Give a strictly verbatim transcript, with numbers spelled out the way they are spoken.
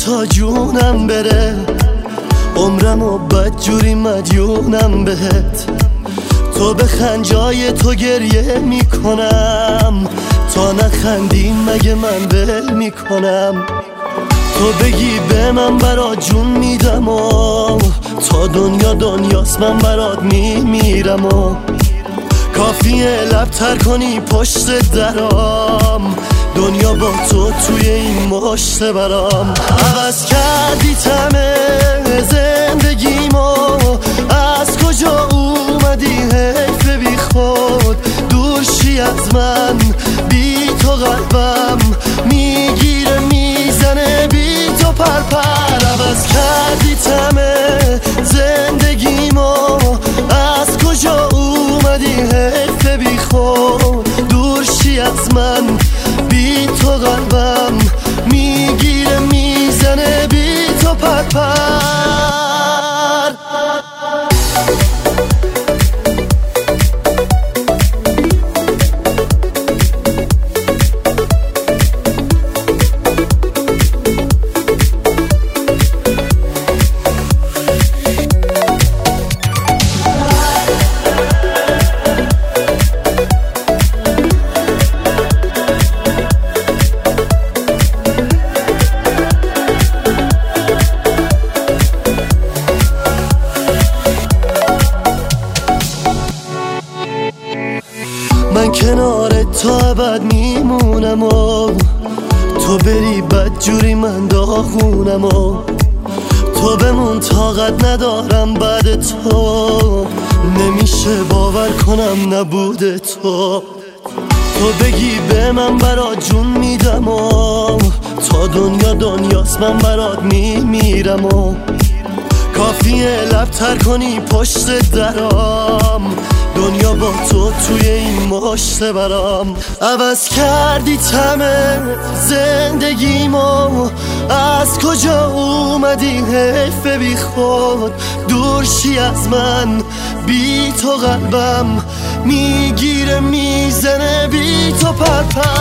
تا جونم بره، عمرم و بدجوری مدیونم بهت. تو بخند جای تو گریه میکنم، تا نخندی مگه من ول میکنم. تو بگی به من برات جون میدم و تا دنیا دنیاست من برات میمیرم و کافیه لب تر کنی پشت درام، دنیا با تو توی این مشت برام. عوض کردی تمه زندگیمو، از کجا اومدی حیف بی خود دور شی از من. بی تو قلبم میگیره میزنه، بی تو پرپر. عوض کردی تمه زندگیمو، از کجا اومدی حیف بی خود دور شی از من. بی تو قلبم میگیره میزنه، بی تو پرپر. من کنار تو ابد میمونم و تو بری بدجوری من داغونم و تو بمون طاقت ندارم بعد تو، نمیشه باور کنم نبود تو. تو بگی به من برات جون میدم و تا دنیا دنیاست من برات میمیرم و کافیه لب تر کنی پشت درام، دنیا با تو توی این مشت برام. عوض کردی تمه زندگیمو، از کجا اومدی حیف بی خود دور شی از من. بی تو قلبم میگیره میزنه، بی تو پرپر.